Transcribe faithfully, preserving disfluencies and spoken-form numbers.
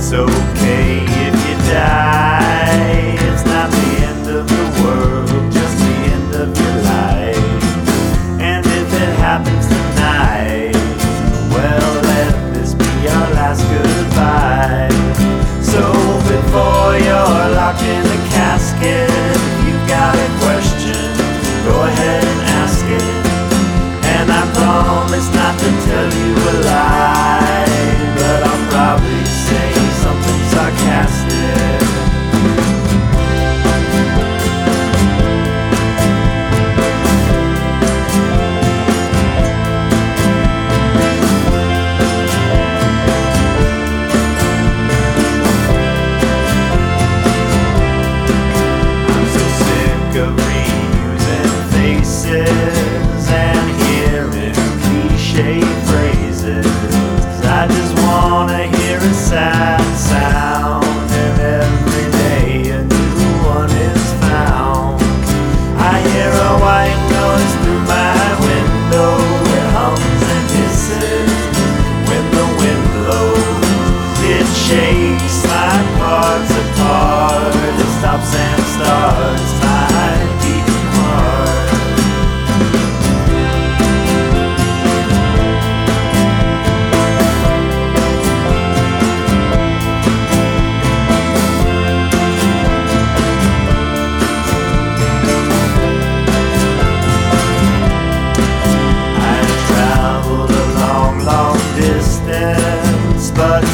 It's okay if you die. It's not the end of the world, just the end of your life. And if it happens tonight, well, let this be our last goodbye. So before you're locked in the casket, if you've got a question, go ahead and ask it. And I promise not to tell you a lie, but I'll probably say something sarcastic. I'm so sick of reusing faces and hearing cliche phrases. I just wanna hear a sad sound, and every day a new one is found. I hear a white noise through my window. It hums and hisses when the wind blows. It shakes my parts apart. It stops and starts my beating heart. Traveled a long, long distance, but